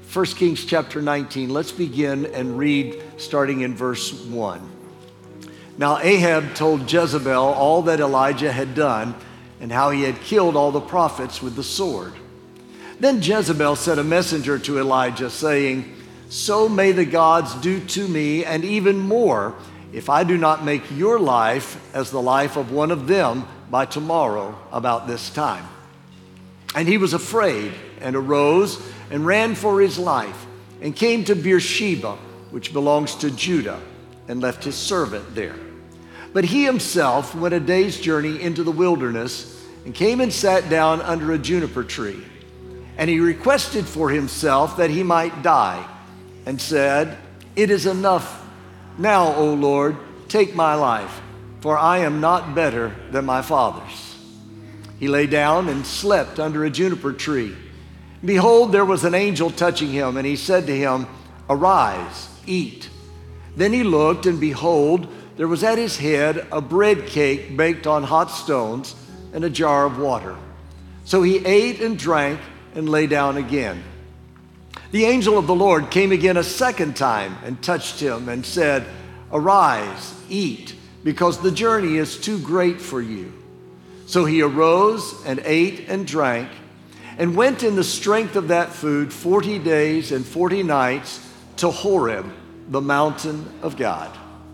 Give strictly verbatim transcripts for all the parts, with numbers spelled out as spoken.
First Kings chapter nineteen. Let's begin and read starting in verse one. Now Ahab told Jezebel all that Elijah had done and how he had killed all the prophets with the sword. Then Jezebel sent a messenger to Elijah saying, "So may the gods do to me and even more if I do not make your life as the life of one of them by tomorrow about this time." And he was afraid and arose and ran for his life and came to Beersheba, which belongs to Judah, and left his servant there. But he himself went a day's journey into the wilderness and came and sat down under a juniper tree. And he requested for himself that he might die and said, "It is enough now, O Lord, take my life, for I am not better than my fathers." He lay down and slept under a juniper tree. Behold, there was an angel touching him, and he said to him, "Arise, eat." Then he looked, and behold, there was at his head a bread cake baked on hot stones and a jar of water. So he ate and drank and lay down again. The angel of the Lord came again a second time and touched him and said, "Arise, eat, because the journey is too great for you." So he arose and ate and drank and went in the strength of that food forty days and forty nights to Horeb, the mountain of God.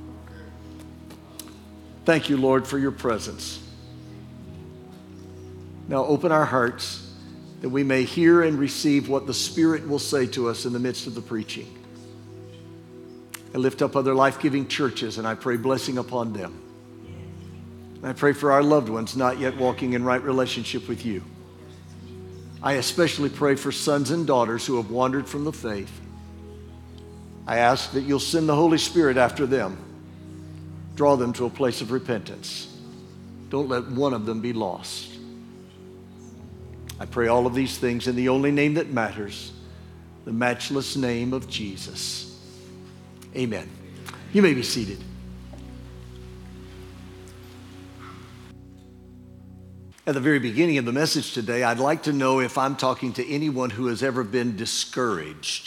Thank you, Lord, for your presence. Now open our hearts that we may hear and receive what the Spirit will say to us in the midst of the preaching. I lift up other life-giving churches, and I pray blessing upon them. And I pray for our loved ones not yet walking in right relationship with you. I especially pray for sons and daughters who have wandered from the faith. I ask that you'll send the Holy Spirit after them. Draw them to a place of repentance. Don't let one of them be lost. I pray all of these things in the only name that matters, the matchless name of Jesus. Amen. You may be seated. At the very beginning of the message today, I'd like to know if I'm talking to anyone who has ever been discouraged.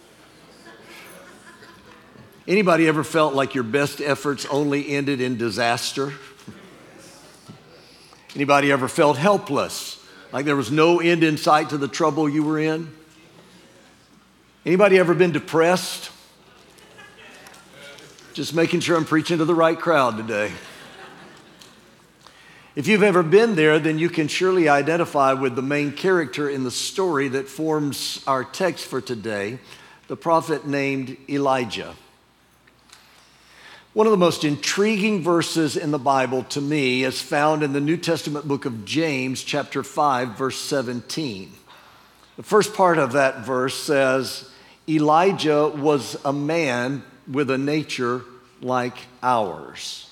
Anybody ever felt like your best efforts only ended in disaster? Anybody ever felt helpless, like there was no end in sight to the trouble you were in? Anybody ever been depressed? Just making sure I'm preaching to the right crowd today. If you've ever been there, then you can surely identify with the main character in the story that forms our text for today, the prophet named Elijah. One of the most intriguing verses in the Bible to me is found in the New Testament book of James, chapter five, verse seventeen. The first part of that verse says, Elijah was a man with a nature like ours.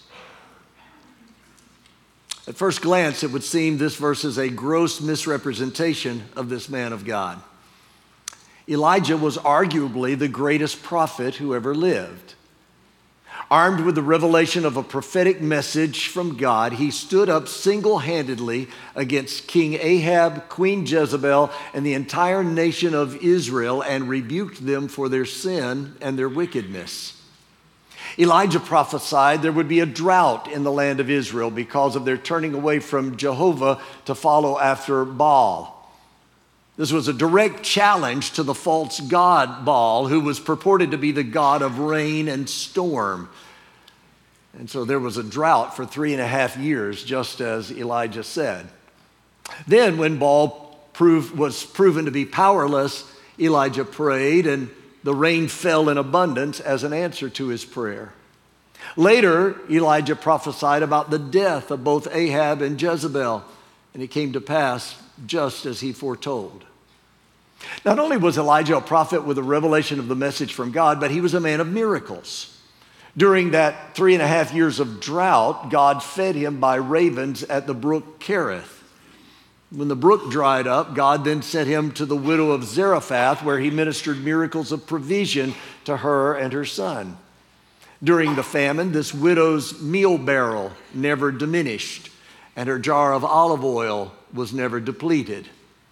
At first glance, it would seem this verse is a gross misrepresentation of this man of God. Elijah was arguably the greatest prophet who ever lived. Armed with the revelation of a prophetic message from God, he stood up single-handedly against King Ahab, Queen Jezebel, and the entire nation of Israel and rebuked them for their sin and their wickedness. Elijah prophesied there would be a drought in the land of Israel because of their turning away from Jehovah to follow after Baal. This was a direct challenge to the false god Baal, who was purported to be the god of rain and storm. And so there was a drought for three and a half years, just as Elijah said. Then when Baal proved, was proven to be powerless, Elijah prayed, and the rain fell in abundance as an answer to his prayer. Later, Elijah prophesied about the death of both Ahab and Jezebel, and it came to pass just as he foretold. Not only was Elijah a prophet with a revelation of the message from God, but he was a man of miracles. During that three and a half years of drought, God fed him by ravens at the brook Kerith. When the brook dried up, God then sent him to the widow of Zarephath, where he ministered miracles of provision to her and her son. During the famine, this widow's meal barrel never diminished, and her jar of olive oil was never depleted.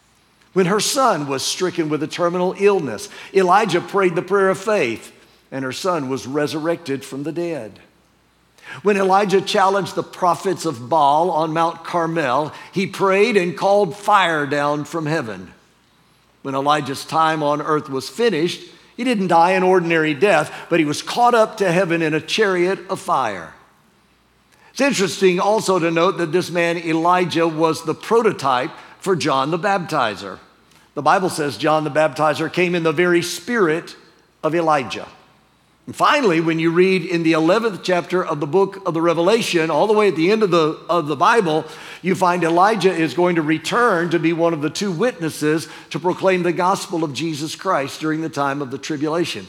When her son was stricken with a terminal illness, Elijah prayed the prayer of faith, and her son was resurrected from the dead. When Elijah challenged the prophets of Baal on Mount Carmel, he prayed and called fire down from heaven. When Elijah's time on earth was finished, he didn't die an ordinary death, but he was caught up to heaven in a chariot of fire. It's interesting also to note that this man Elijah was the prototype for John the Baptizer. The Bible says John the Baptizer came in the very spirit of Elijah. And finally, when you read in the eleventh chapter of the book of the Revelation, all the way at the end of the, of the Bible, you find Elijah is going to return to be one of the two witnesses to proclaim the gospel of Jesus Christ during the time of the tribulation.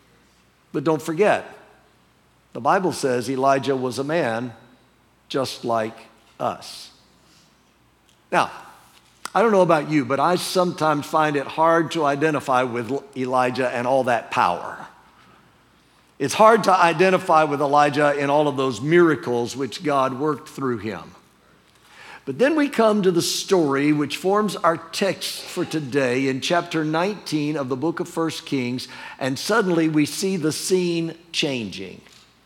But don't forget, the Bible says Elijah was a man just like us. Now, I don't know about you, but I sometimes find it hard to identify with Elijah and all that power. It's hard to identify with Elijah in all of those miracles which God worked through him. But then we come to the story which forms our text for today in chapter nineteen of the book of First Kings, and suddenly we see the scene changing.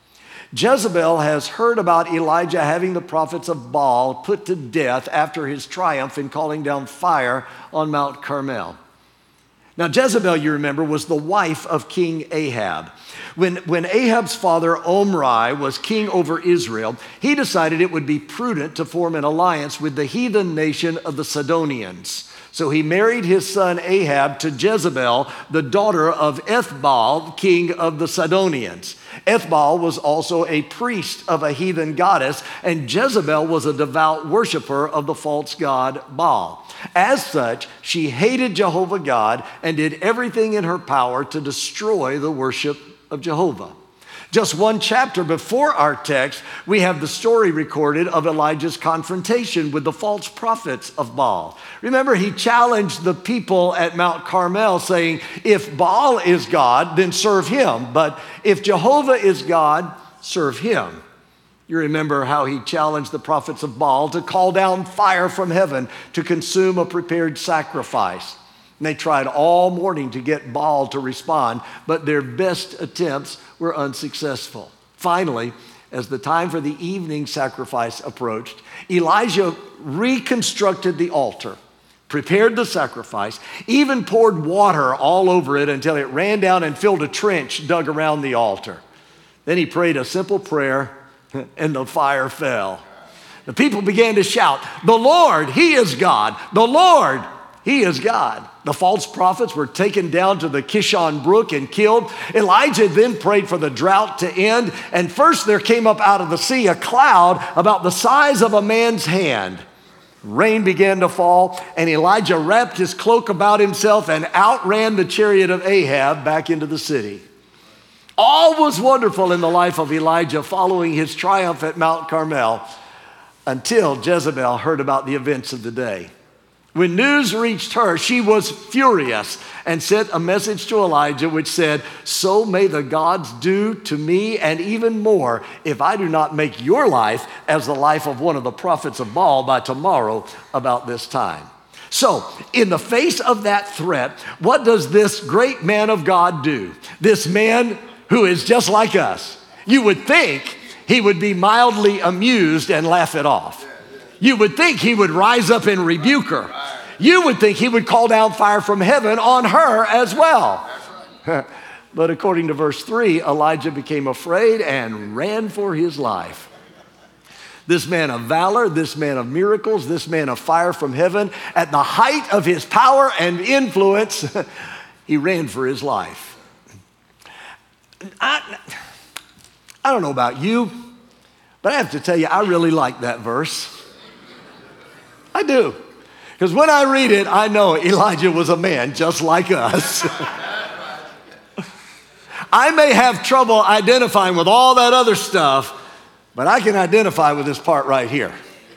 Jezebel has heard about Elijah having the prophets of Baal put to death after his triumph in calling down fire on Mount Carmel. Now, Jezebel, you remember, was the wife of King Ahab. When, when Ahab's father, Omri, was king over Israel, he decided it would be prudent to form an alliance with the heathen nation of the Sidonians. So he married his son Ahab to Jezebel, the daughter of Ethbaal, king of the Sidonians. Ethbaal was also a priest of a heathen goddess, and Jezebel was a devout worshiper of the false god Baal. As such, she hated Jehovah God and did everything in her power to destroy the worship of Jehovah. Just one chapter before our text, we have the story recorded of Elijah's confrontation with the false prophets of Baal. Remember, he challenged the people at Mount Carmel saying, if Baal is God, then serve him. But if Jehovah is God, serve him. You remember how he challenged the prophets of Baal to call down fire from heaven to consume a prepared sacrifice. And they tried all morning to get Baal to respond, but their best attempts were unsuccessful. Finally, as the time for the evening sacrifice approached, Elijah reconstructed the altar, prepared the sacrifice, even poured water all over it until it ran down and filled a trench dug around the altar. Then he prayed a simple prayer, and the fire fell. The people began to shout, "The Lord, He is God! The Lord, He is God." The false prophets were taken down to the Kishon Brook and killed. Elijah then prayed for the drought to end. And first there came up out of the sea a cloud about the size of a man's hand. Rain began to fall, and Elijah wrapped his cloak about himself and outran the chariot of Ahab back into the city. All was wonderful in the life of Elijah following his triumph at Mount Carmel until Jezebel heard about the events of the day. When news reached her, she was furious and sent a message to Elijah which said, "So may the gods do to me and even more if I do not make your life as the life of one of the prophets of Baal by tomorrow about this time." So, in the face of that threat, what does this great man of God do? This man who is just like us. You would think he would be mildly amused and laugh it off. You would think he would rise up and rebuke her. You would think he would call down fire from heaven on her as well. But according to verse three, Elijah became afraid and ran for his life. This man of valor, this man of miracles, this man of fire from heaven, at the height of his power and influence, he ran for his life. I, I don't know about you, but I have to tell you, I really like that verse. I do. Because when I read it, I know Elijah was a man just like us. I may have trouble identifying with all that other stuff, but I can identify with this part right here.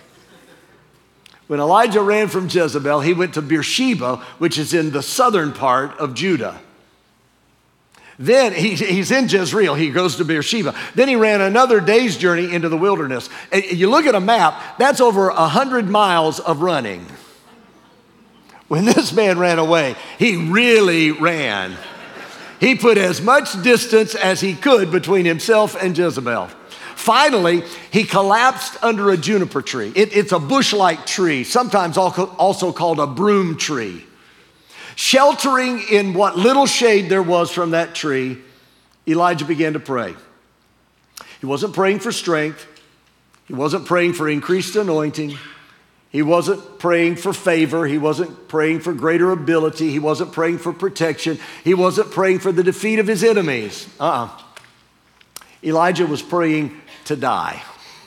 When Elijah ran from Jezebel, he went to Beersheba, which is in the southern part of Judah. Then he, he's in Jezreel, he goes to Beersheba. Then he ran another day's journey into the wilderness. And you look at a map, that's over one hundred miles of running. When this man ran away, he really ran. He put as much distance as he could between himself and Jezebel. Finally, he collapsed under a juniper tree. It, it's a bush-like tree, sometimes also called a broom tree. Sheltering in what little shade there was from that tree, Elijah began to pray. He wasn't praying for strength. He wasn't praying for increased anointing. He wasn't praying for favor. He wasn't praying for greater ability. He wasn't praying for protection. He wasn't praying for the defeat of his enemies. Uh-uh. Elijah was praying to die.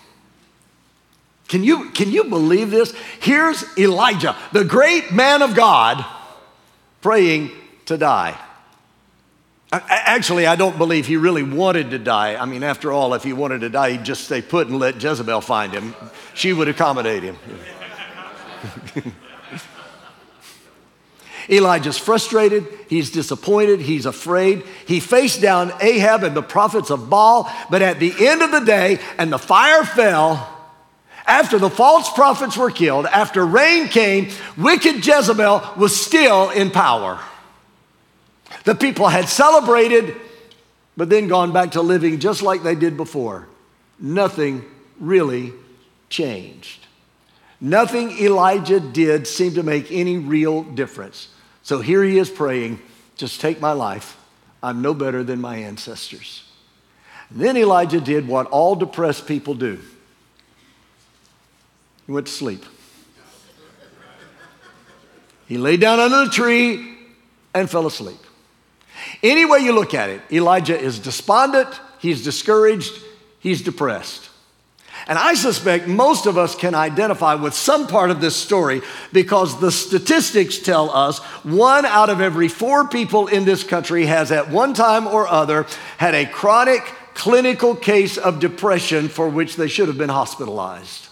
Can you, can you believe this? Here's Elijah, the great man of God, praying to die. Actually, I don't believe he really wanted to die. I mean, after all, if he wanted to die, he'd just stay put and let Jezebel find him. She would accommodate him. Elijah's frustrated, he's disappointed, he's afraid. He faced down Ahab and the prophets of Baal, but at the end of the day, and the fire fell, after the false prophets were killed, after rain came, wicked Jezebel was still in power. The people had celebrated, but then gone back to living just like they did before. Nothing really changed. Nothing Elijah did seemed to make any real difference. So here he is praying, just take my life. I'm no better than my ancestors. And then Elijah did what all depressed people do. He went to sleep. He lay down under the tree and fell asleep. Any way you look at it, Elijah is despondent, he's discouraged, he's depressed. And I suspect most of us can identify with some part of this story because the statistics tell us one out of every four people in this country has at one time or other had a chronic clinical case of depression for which they should have been hospitalized.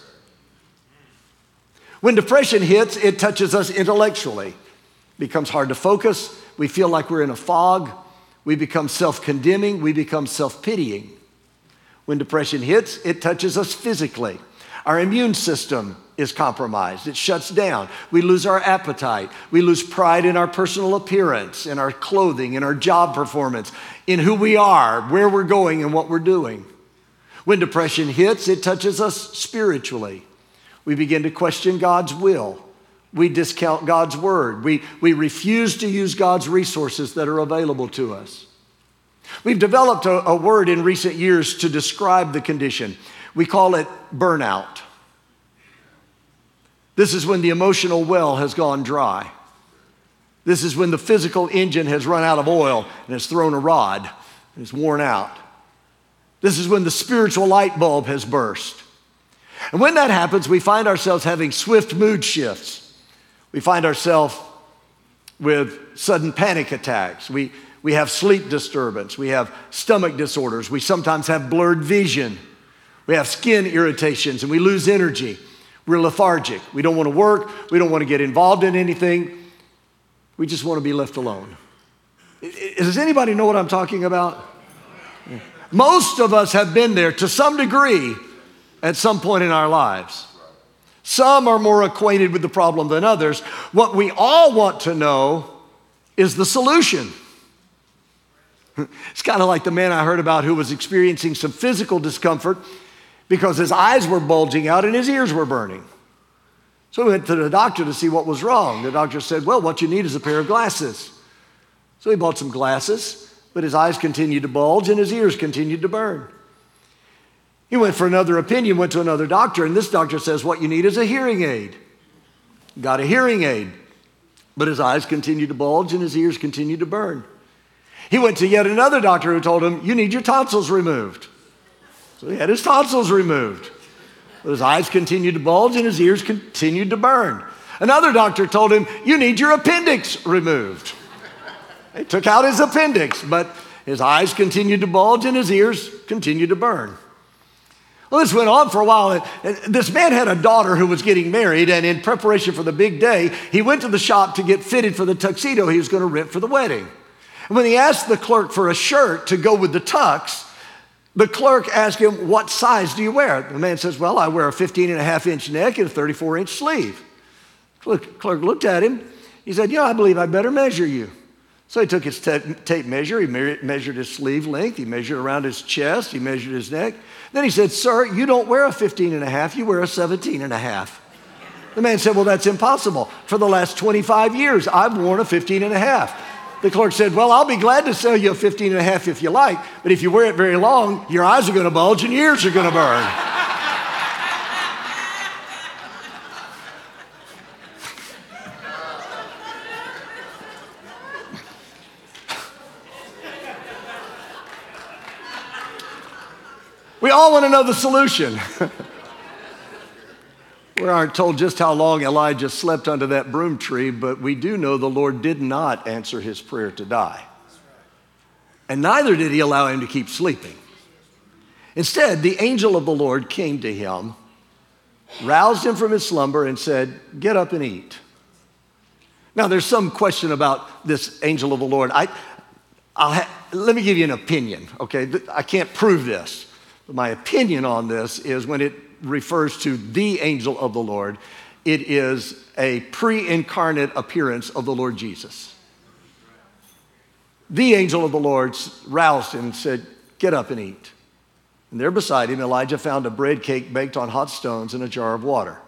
When depression hits, it touches us intellectually. It becomes hard to focus. We feel like we're in a fog. We become self-condemning. We become self-pitying. When depression hits, it touches us physically. Our immune system is compromised. It shuts down. We lose our appetite. We lose pride in our personal appearance, in our clothing, in our job performance, in who we are, where we're going, and what we're doing. When depression hits, it touches us spiritually. We begin to question God's will. We discount God's word. We, we refuse to use God's resources that are available to us. We've developed a, a word in recent years to describe the condition. We call it burnout. This is when the emotional well has gone dry. This is when the physical engine has run out of oil and has thrown a rod and is worn out. This is when the spiritual light bulb has burst. And when that happens, we find ourselves having swift mood shifts. We find ourselves with sudden panic attacks. We, we have sleep disturbance. We have stomach disorders. We sometimes have blurred vision. We have skin irritations and we lose energy. We're lethargic. We don't want to work. We don't want to get involved in anything. We just want to be left alone. Does anybody know what I'm talking about? Most of us have been there to some degree at some point in our lives. Some are more acquainted with the problem than others. What we all want to know is the solution. It's kind of like the man I heard about who was experiencing some physical discomfort because his eyes were bulging out and his ears were burning. So he went to the doctor to see what was wrong. The doctor said, well, what you need is a pair of glasses. So he bought some glasses, but his eyes continued to bulge and his ears continued to burn. He went for another opinion, went to another doctor, and this doctor says, what you need is a hearing aid. Got a hearing aid, but his eyes continued to bulge and his ears continued to burn. He went to yet another doctor who told him, you need your tonsils removed. So he had his tonsils removed. But his eyes continued to bulge and his ears continued to burn. Another doctor told him, you need your appendix removed. They took out his appendix, but his eyes continued to bulge and his ears continued to burn. Well, this went on for a while. This man had a daughter who was getting married, and in preparation for the big day, he went to the shop to get fitted for the tuxedo he was going to rent for the wedding. And when he asked the clerk for a shirt to go with the tux, the clerk asked him, what size do you wear? The man says, well, I wear a fifteen and a half inch neck and a thirty-four inch sleeve. The clerk looked at him. He said, you know, I believe I better measure you. So he took his tape measure, he measured his sleeve length, he measured around his chest, he measured his neck. Then he said, sir, you don't wear a fifteen and a half, you wear a seventeen and a half. The man said, well, that's impossible. For the last twenty-five years, I've worn a fifteen and a half. The clerk said, well, I'll be glad to sell you a fifteen and a half if you like, but if you wear it very long, your eyes are gonna bulge and your ears are gonna burn. We all want to know the solution. We aren't told just how long Elijah slept under that broom tree, but we do know the Lord did not answer his prayer to die. And neither did he allow him to keep sleeping. Instead, the angel of the Lord came to him, roused him from his slumber, and said, get up and eat. Now, there's some question about this angel of the Lord. I, I'll ha- let me give you an opinion, okay? I can't prove this. My opinion on this is when it refers to the angel of the Lord, it is a pre-incarnate appearance of the Lord Jesus. The angel of the Lord roused him and said, get up and eat. And there beside him, Elijah found a bread cake baked on hot stones and a jar of water.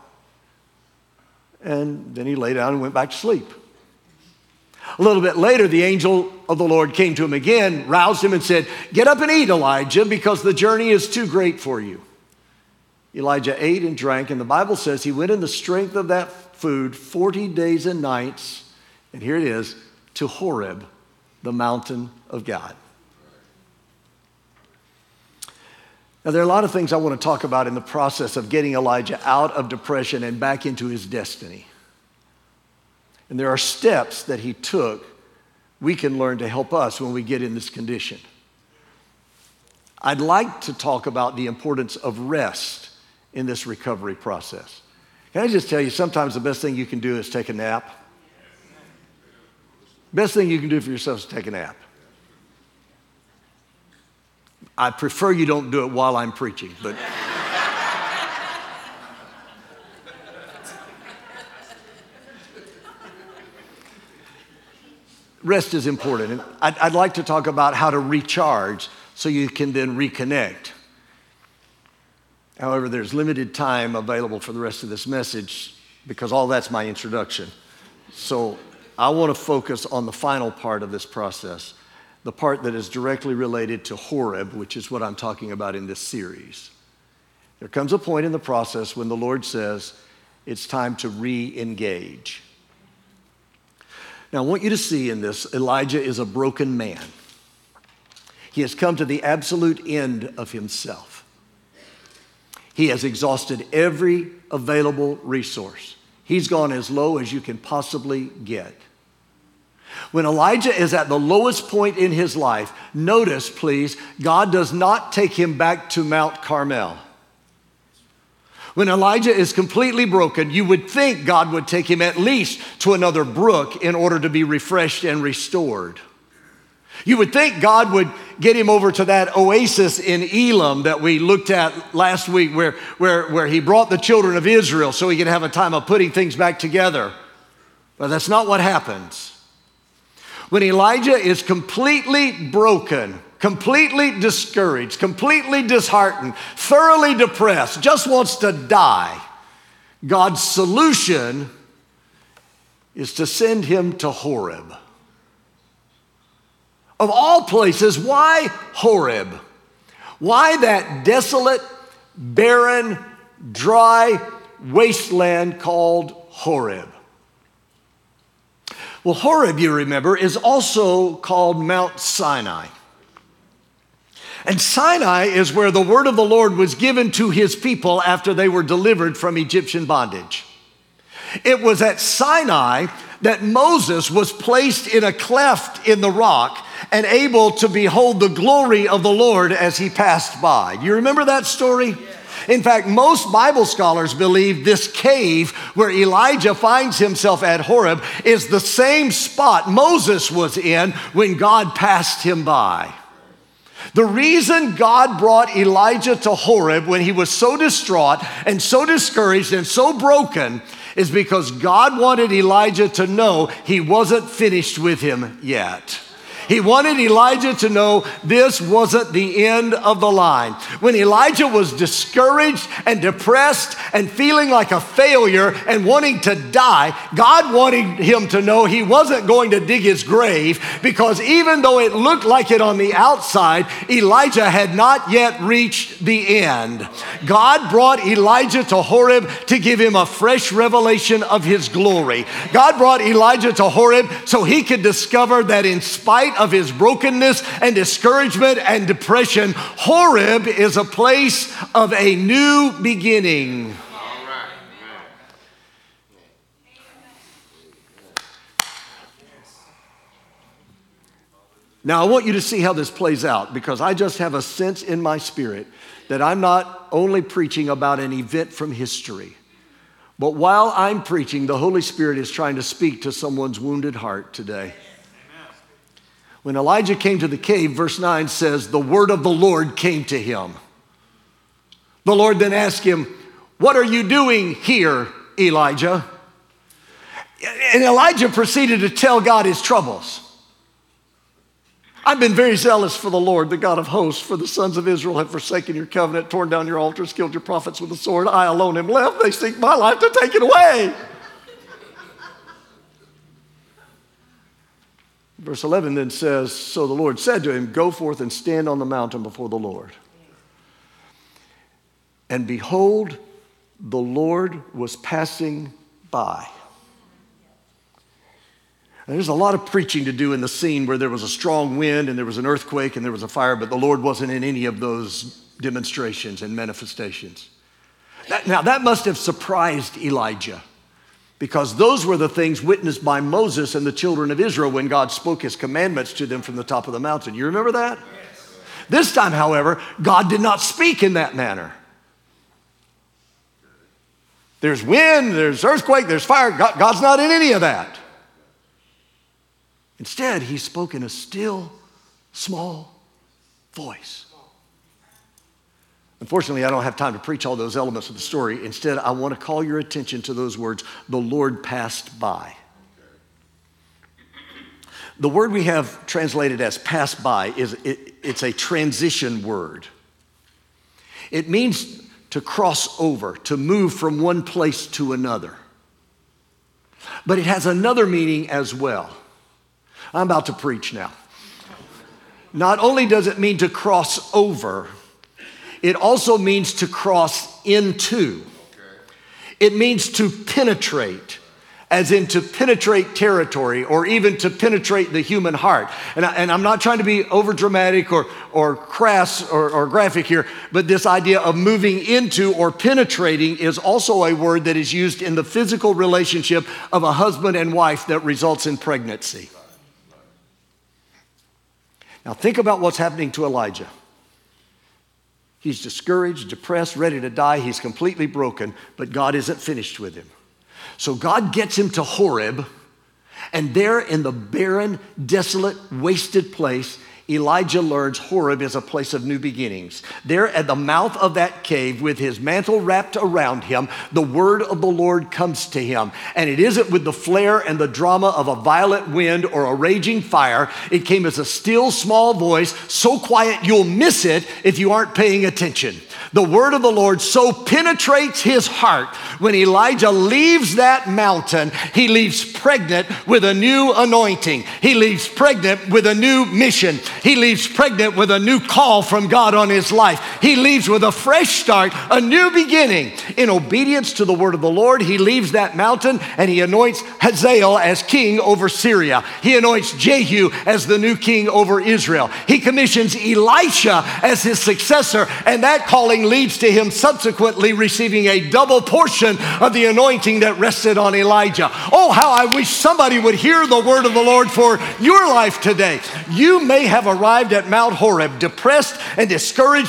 And then he lay down and went back to sleep. A little bit later, the angel of the Lord came to him again, roused him and said, get up and eat, Elijah, because the journey is too great for you. Elijah ate and drank, and the Bible says he went in the strength of that food forty days and nights, and here it is, to Horeb, the mountain of God. Now, there are a lot of things I want to talk about in the process of getting Elijah out of depression and back into his destiny. And there are steps that he took we can learn to help us when we get in this condition. I'd like to talk about the importance of rest in this recovery process. Can I just tell you, sometimes the best thing you can do is take a nap. Best thing you can do for yourself is take a nap. I prefer you don't do it while I'm preaching, but... Rest is important. And I'd, I'd like to talk about how to recharge so you can then reconnect. However, there's limited time available for the rest of this message because all that's my introduction. So I want to focus on the final part of this process, the part that is directly related to Horeb, which is what I'm talking about in this series. There comes a point in the process when the Lord says, it's time to re-engage. Now, I want you to see in this, Elijah is a broken man. He has come to the absolute end of himself. He has exhausted every available resource. He's gone as low as you can possibly get. When Elijah is at the lowest point in his life, notice, please, God does not take him back to Mount Carmel. When Elijah is completely broken, you would think God would take him at least to another brook in order to be refreshed and restored. You would think God would get him over to that oasis in Elim that we looked at last week where, where, where he brought the children of Israel so he could have a time of putting things back together. But that's not what happens. When Elijah is completely broken, completely discouraged, completely disheartened, thoroughly depressed, just wants to die, God's solution is to send him to Horeb. Of all places, why Horeb? Why that desolate, barren, dry wasteland called Horeb? Well, Horeb, you remember, is also called Mount Sinai. And Sinai is where the word of the Lord was given to his people after they were delivered from Egyptian bondage. It was at Sinai that Moses was placed in a cleft in the rock and able to behold the glory of the Lord as he passed by. You remember that story? In fact, most Bible scholars believe this cave where Elijah finds himself at Horeb is the same spot Moses was in when God passed him by. The reason God brought Elijah to Horeb when he was so distraught and so discouraged and so broken is because God wanted Elijah to know he wasn't finished with him yet. He wanted Elijah to know this wasn't the end of the line. When Elijah was discouraged and depressed and feeling like a failure and wanting to die, God wanted him to know he wasn't going to dig his grave, because even though it looked like it on the outside, Elijah had not yet reached the end. God brought Elijah to Horeb to give him a fresh revelation of his glory. God brought Elijah to Horeb so he could discover that in spite of his brokenness and discouragement and depression, Horeb is a place of a new beginning. Now, I want you to see how this plays out, because I just have a sense in my spirit that I'm not only preaching about an event from history, but while I'm preaching, the Holy Spirit is trying to speak to someone's wounded heart today. When Elijah came to the cave, verse nine says, the word of the Lord came to him. The Lord then asked him, what are you doing here, Elijah? And Elijah proceeded to tell God his troubles. I've been very zealous for the Lord, the God of hosts, for the sons of Israel have forsaken your covenant, torn down your altars, killed your prophets with the sword. I alone am left. They seek my life to take it away. Verse eleven then says, so the Lord said to him, go forth and stand on the mountain before the Lord. And behold, the Lord was passing by. And there's a lot of preaching to do in the scene where there was a strong wind and there was an earthquake and there was a fire, but the Lord wasn't in any of those demonstrations and manifestations. That, now, that must have surprised Elijah, because those were the things witnessed by Moses and the children of Israel when God spoke his commandments to them from the top of the mountain. You remember that? Yes. This time, however, God did not speak in that manner. There's wind, there's earthquake, there's fire. God, God's not in any of that. Instead, he spoke in a still, small voice. Unfortunately, I don't have time to preach all those elements of the story. Instead, I want to call your attention to those words, the Lord passed by. The word we have translated as pass by, is it, it's a transition word. It means to cross over, to move from one place to another. But it has another meaning as well. I'm about to preach now. Not only does it mean to cross over, it also means to cross into. It means to penetrate, as in to penetrate territory, or even to penetrate the human heart. And, I, and I'm not trying to be over dramatic or, or crass or, or graphic here, but this idea of moving into or penetrating is also a word that is used in the physical relationship of a husband and wife that results in pregnancy. Now think about what's happening to Elijah. He's discouraged, depressed, ready to die. He's completely broken, but God isn't finished with him. So God gets him to Horeb, and there in the barren, desolate, wasted place, Elijah learns Horeb is a place of new beginnings. There at the mouth of that cave, with his mantle wrapped around him, the word of the Lord comes to him. And it isn't with the flare and the drama of a violent wind or a raging fire. It came as a still, small voice, so quiet you'll miss it if you aren't paying attention. The word of the Lord so penetrates his heart, when Elijah leaves that mountain, he leaves pregnant with a new anointing. He leaves pregnant with a new mission. He leaves pregnant with a new call from God on his life. He leaves with a fresh start, a new beginning. In obedience to the word of the Lord, he leaves that mountain and he anoints Hazael as king over Syria. He anoints Jehu as the new king over Israel. He commissions Elisha as his successor, and that calling leads to him subsequently receiving a double portion of the anointing that rested on Elijah. Oh, how I wish somebody would hear the word of the Lord for your life today. You may have arrived at Mount Horeb depressed and discouraged and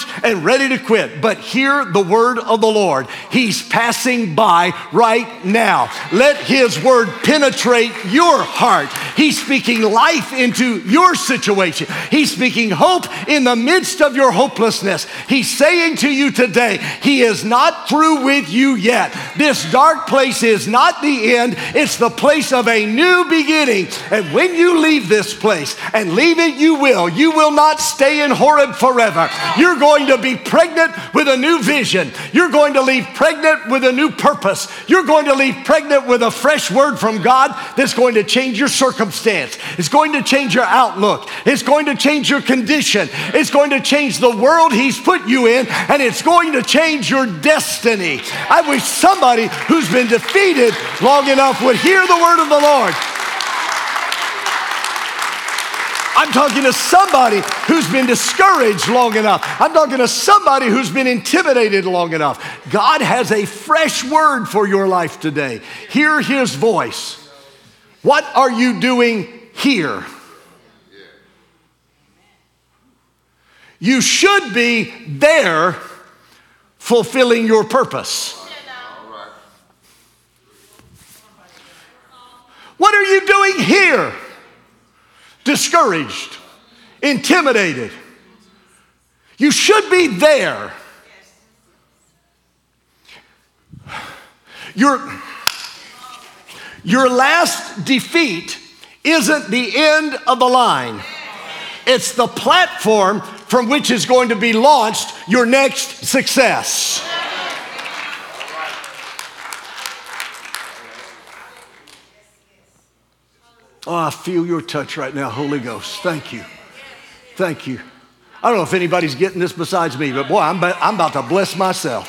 and ready to quit. But hear the word of the Lord. He's passing by right now. Let his word penetrate your heart. He's speaking life into your situation. He's speaking hope in the midst of your hopelessness. He's saying to you today, he is not through with you yet. This dark place is not the end. It's the place of a new beginning. And when you leave this place, and leave it you will, you will not stay in Horeb forever. You're going to be pregnant with a new vision. You're going to leave pregnant with a new purpose. You're going to leave pregnant with a fresh word from God that's going to change your circumstance. It's going to change your outlook. It's going to change your condition. It's going to change the world he's put you in, and it's going to change your destiny. I wish somebody who's been defeated long enough would hear the word of the Lord. I'm talking to somebody who's been discouraged long enough. I'm talking to somebody who's been intimidated long enough. God has a fresh word for your life today. Hear his voice. What are you doing here? You should be there fulfilling your purpose. What are you doing here? Discouraged, intimidated. You should be there. Your, your last defeat isn't the end of the line. It's the platform from which is going to be launched your next success. Oh, I feel your touch right now, Holy Ghost. Thank you. Thank you. I don't know if anybody's getting this besides me, but boy, I'm, ba- I'm about to bless myself.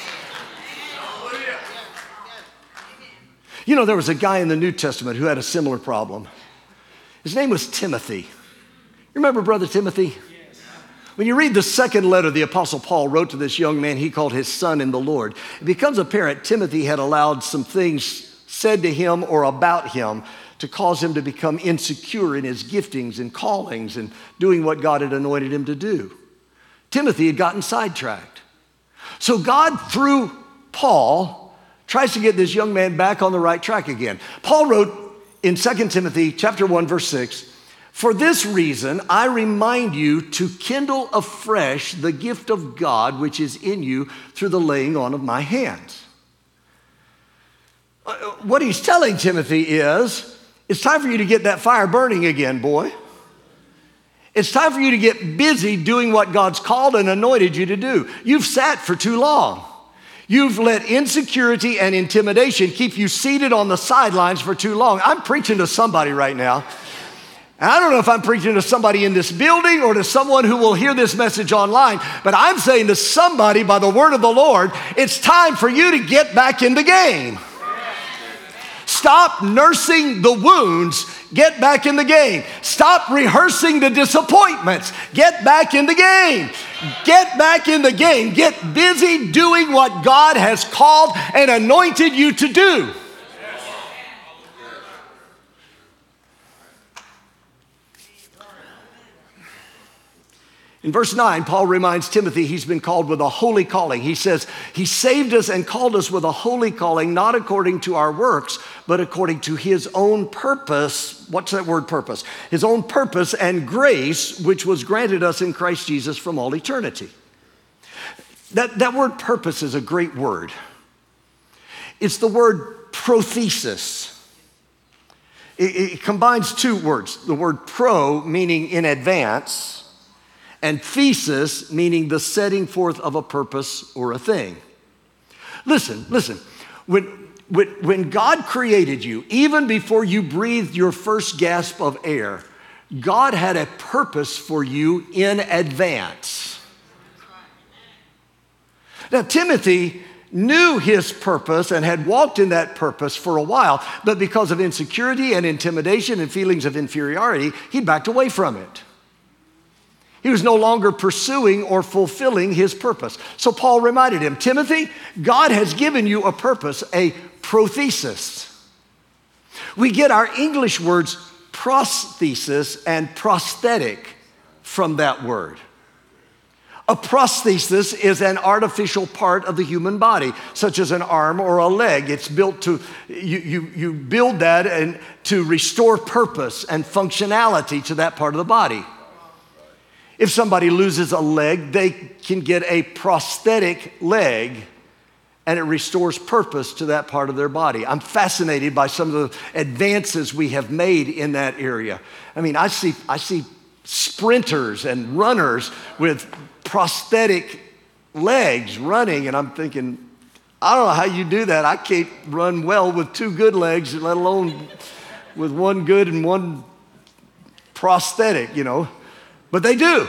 You know, there was a guy in the New Testament who had a similar problem. His name was Timothy. You remember Brother Timothy? When you read the second letter the Apostle Paul wrote to this young man he called his son in the Lord, it becomes apparent Timothy had allowed some things said to him or about him to cause him to become insecure in his giftings and callings and doing what God had anointed him to do. Timothy had gotten sidetracked. So God, through Paul, tries to get this young man back on the right track again. Paul wrote in Second Timothy chapter one, verse six, "For this reason I remind you to kindle afresh the gift of God which is in you through the laying on of my hands." What he's telling Timothy is, it's time for you to get that fire burning again, boy. It's time for you to get busy doing what God's called and anointed you to do. You've sat for too long. You've let insecurity and intimidation keep you seated on the sidelines for too long. I'm preaching to somebody right now. And I don't know if I'm preaching to somebody in this building or to someone who will hear this message online, but I'm saying to somebody by the word of the Lord, it's time for you to get back in the game. Stop nursing the wounds. Get back in the game. Stop rehearsing the disappointments. Get back in the game. Get back in the game. Get busy doing what God has called and anointed you to do. In verse nine, Paul reminds Timothy he's been called with a holy calling. He says, he saved us and called us with a holy calling, not according to our works, but according to his own purpose. What's that word, purpose? His own purpose and grace, which was granted us in Christ Jesus from all eternity. That, that word purpose is a great word. It's the word prothesis. It, it combines two words. The word pro, meaning in advance, and thesis, meaning the setting forth of a purpose or a thing. Listen, listen. When, when, when God created you, even before you breathed your first gasp of air, God had a purpose for you in advance. Now, Timothy knew his purpose and had walked in that purpose for a while, but because of insecurity and intimidation and feelings of inferiority, he backed away from it. He was no longer pursuing or fulfilling his purpose. So Paul reminded him, Timothy, God has given you a purpose, a prothesis. We get our English words prosthesis and prosthetic from that word. A prosthesis is an artificial part of the human body, such as an arm or a leg. It's built to, you, you, you build that and to restore purpose and functionality to that part of the body. If somebody loses a leg, they can get a prosthetic leg, and it restores purpose to that part of their body. I'm fascinated by some of the advances we have made in that area. I mean, I see, I see sprinters and runners with prosthetic legs running, and I'm thinking, I don't know how you do that. I can't run well with two good legs, let alone with one good and one prosthetic, you know. But they do.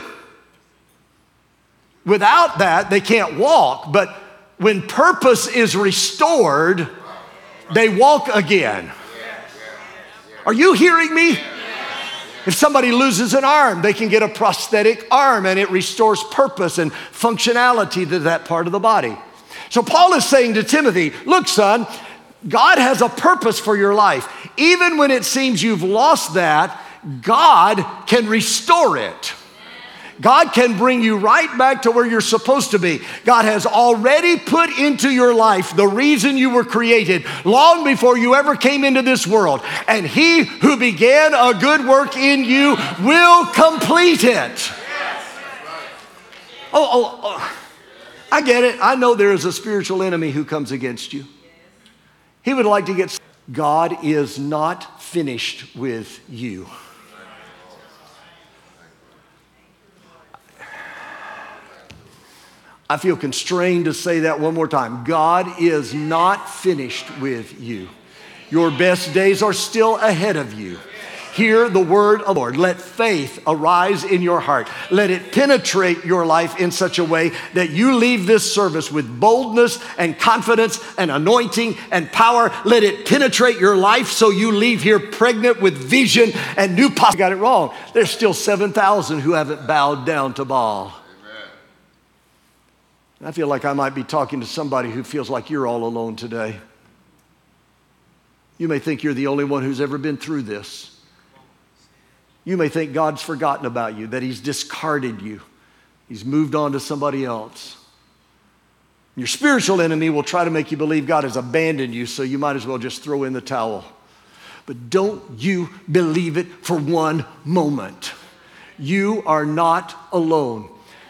Without that, they can't walk. But when purpose is restored, they walk again. Are you hearing me? If somebody loses an arm, they can get a prosthetic arm, and it restores purpose and functionality to that part of the body. So Paul is saying to Timothy, look, son, God has a purpose for your life. Even when it seems you've lost that, God can restore it. God can bring you right back to where you're supposed to be. God has already put into your life the reason you were created long before you ever came into this world. And he who began a good work in you will complete it. Oh, oh, oh. I get it. I know there is a spiritual enemy who comes against you. He would like to get... God is not finished with you. I feel constrained to say that one more time. God is not finished with you. Your best days are still ahead of you. Hear the word of the Lord. Let faith arise in your heart. Let it penetrate your life in such a way that you leave this service with boldness and confidence and anointing and power. Let it penetrate your life so you leave here pregnant with vision and new possibilities. Got it wrong. There's still seven thousand who haven't bowed down to Baal. I feel like I might be talking to somebody who feels like you're all alone today. You may think you're the only one who's ever been through this. You may think God's forgotten about you, that he's discarded you. He's moved on to somebody else. Your spiritual enemy will try to make you believe God has abandoned you, so you might as well just throw in the towel. But don't you believe it for one moment. You are not alone.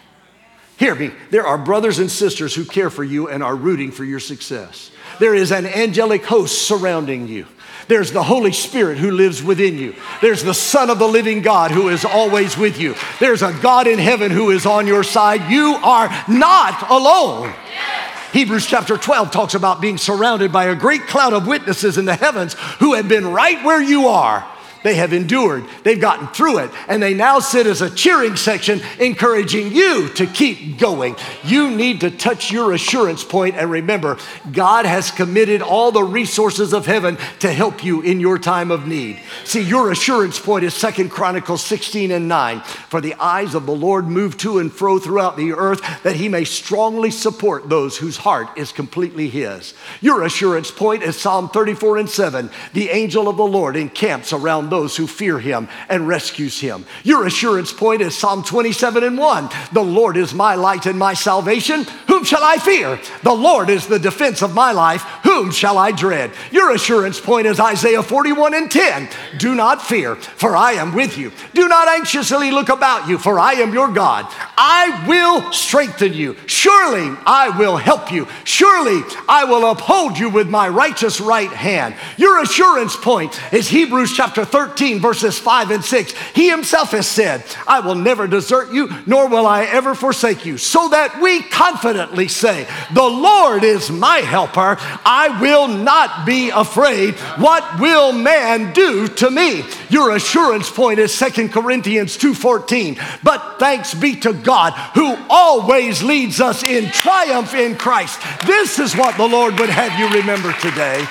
Hear me, there are brothers and sisters who care for you and are rooting for your success. There is an angelic host surrounding you. There's the Holy Spirit who lives within you. There's the Son of the living God who is always with you. There's a God in heaven who is on your side. You are not alone. Hebrews chapter twelve talks about being surrounded by a great cloud of witnesses in the heavens who have been right where you are. They have endured, they've gotten through it, and they now sit as a cheering section encouraging you to keep going. You need to touch your assurance point and remember, God has committed all the resources of heaven to help you in your time of need. See, your assurance point is Second Chronicles sixteen and nine. For the eyes of the Lord move to and fro throughout the earth, that he may strongly support those whose heart is completely his. Your assurance point is Psalm thirty-four and seven. The angel of the Lord encamps around those those who fear him and rescues him. Your assurance point is Psalm twenty-seven and one. The Lord is my light and my salvation. Whom shall I fear? The Lord is the defense of my life. Whom shall I dread? Your assurance point is Isaiah forty-one and ten. Do not fear, for I am with you. Do not anxiously look about you, for I am your God. I will strengthen you. Surely I will help you. Surely I will uphold you with my righteous right hand. Your assurance point is Hebrews chapter thirteen, verses five and six. He himself has said, I will never desert you, nor will I ever forsake you. So that we confidently say, the Lord is my helper. I will not be afraid. What will man do to me? Your assurance point is Second Corinthians two fourteen. But thanks be to God who always leads us in triumph in Christ. This is what the Lord would have you remember today.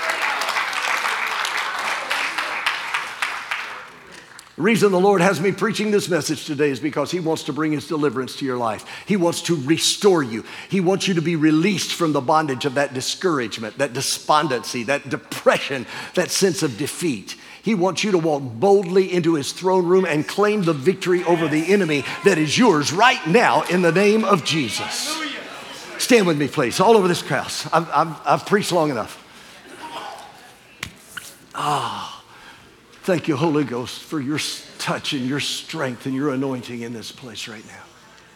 The reason the Lord has me preaching this message today is because he wants to bring his deliverance to your life. He wants to restore you. He wants you to be released from the bondage of that discouragement, that despondency, that depression, that sense of defeat. He wants you to walk boldly into his throne room and claim the victory over the enemy that is yours right now in the name of Jesus. Stand with me, please, all over this house. I've, I've, I've preached long enough. Ah, thank you, Holy Ghost, for your touch and your strength and your anointing in this place right now.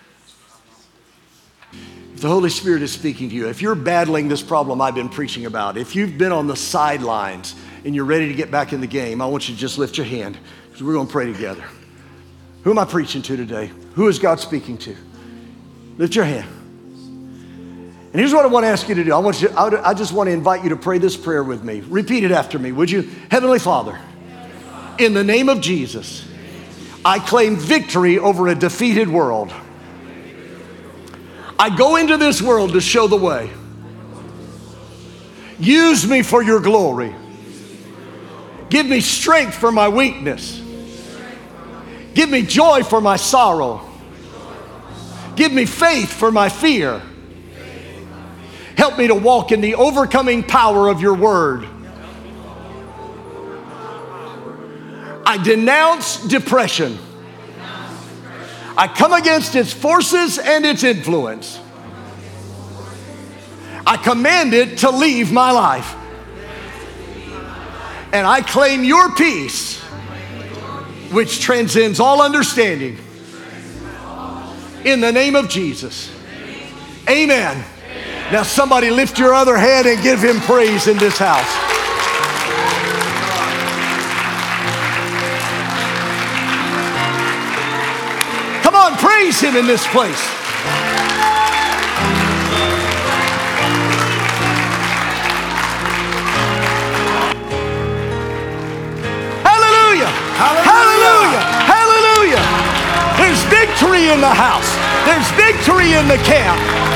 If the Holy Spirit is speaking to you, if you're battling this problem I've been preaching about, if you've been on the sidelines and you're ready to get back in the game, I want you to just lift your hand because we're going to pray together. Who am I preaching to today? Who is God speaking to? Lift your hand. And here's what I want to ask you to do. I want you, I just want to invite you to pray this prayer with me. Repeat it after me, would you? Heavenly Father, in the name of Jesus, I claim victory over a defeated world. I go into this world to show the way. Use me for your glory. Give me strength for my weakness. Give me joy for my sorrow. Give me faith for my fear. Help me to walk in the overcoming power of your word. I denounce depression. I come against its forces and its influence. I command it to leave my life. And I claim your peace, which transcends all understanding. In the name of Jesus. Amen. Now somebody lift your other hand and give him praise in this house. Come on, praise him in this place. Hallelujah. Hallelujah. Hallelujah. There's victory in the house. There's victory in the camp.